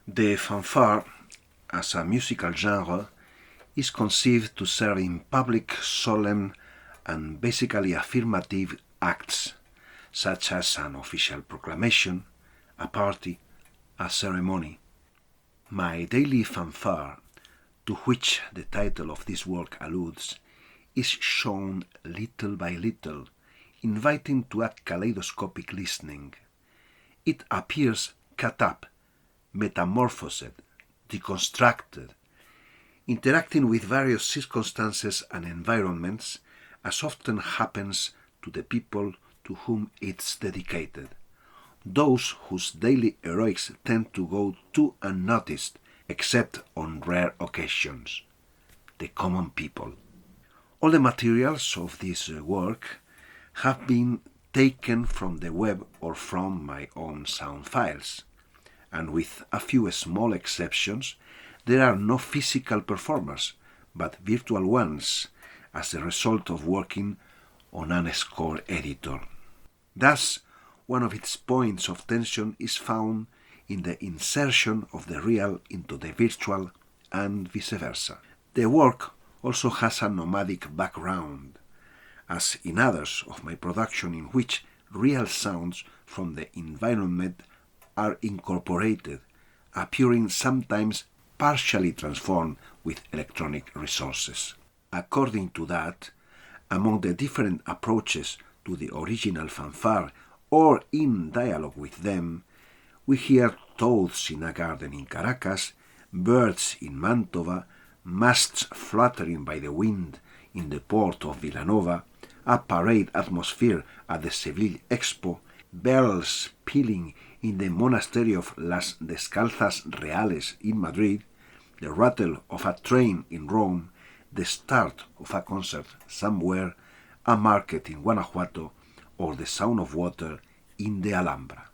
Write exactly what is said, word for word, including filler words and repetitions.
The fanfare, as a musical genre, is conceived to serve in public, solemn, and basically affirmative acts, such as an official proclamation, a party, a ceremony. My daily fanfare, to which the title of this work alludes, is shown little by little, inviting to a kaleidoscopic listening. It appears cut up, metamorphosed, deconstructed, interacting with various circumstances and environments, as often happens to the people to whom it's dedicated, those whose daily heroics tend to go too unnoticed except on rare occasions, the common people. All the materials of this work have been taken from the web or from my own sound files, and with a few small exceptions, there are no physical performers, but virtual ones, as a result of working on an score editor. Thus, one of its points of tension is found in the insertion of the real into the virtual and vice versa. The work also has a nomadic background, as in others of my production in which real sounds from the environment are incorporated, appearing sometimes partially transformed with electronic resources. According to that, among the different approaches to the original fanfare or in dialogue with them, we hear toads in a garden in Caracas, birds in Mantova, masts fluttering by the wind in the port of Villanova, a parade atmosphere at the Seville Expo, bells pealing in the monastery of Las Descalzas Reales in Madrid, the rattle of a train in Rome, the start of a concert somewhere, a market in Guanajuato, or the sound of water in the Alhambra.